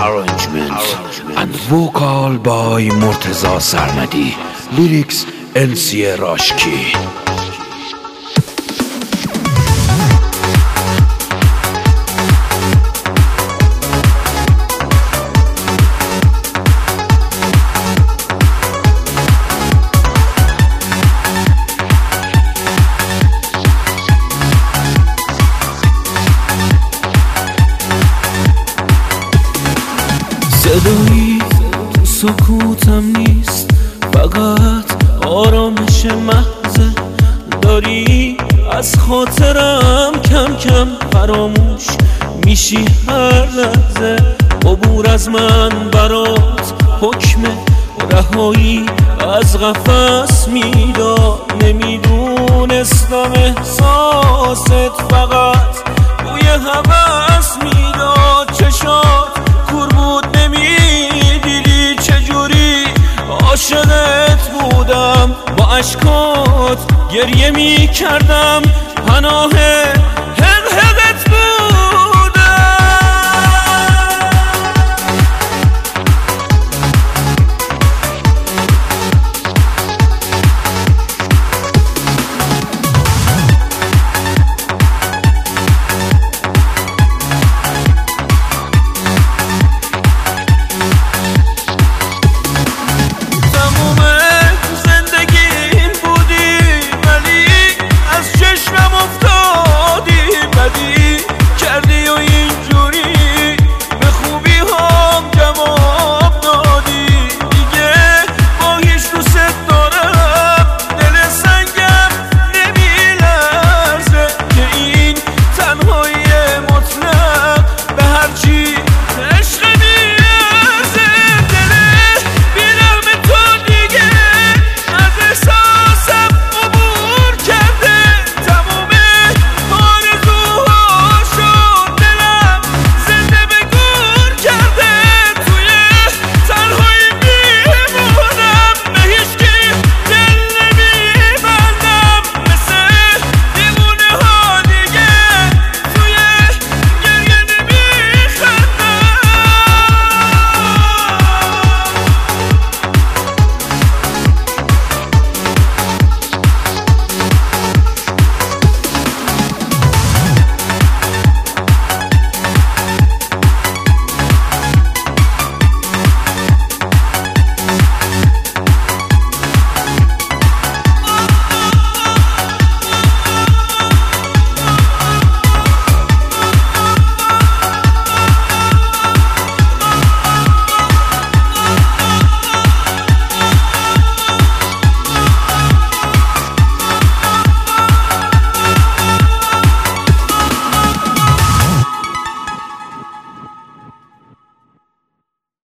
arrangement and vocal by Murtaza Sarmadi, lyrics NCA Rashki. صدایی تو سکوتم نیست، فقط آرامش محضه. داری از خاطرم کم کم فراموش میشی هر لحظه. عبور از من برات حکم رهایی از قفس میداد. نمیدونستم احساست فقط بوی هوس میداد. چشات کور بود نمیدیدی چجوری عاشقت بودم. با اشکات گریه میکردم، پناه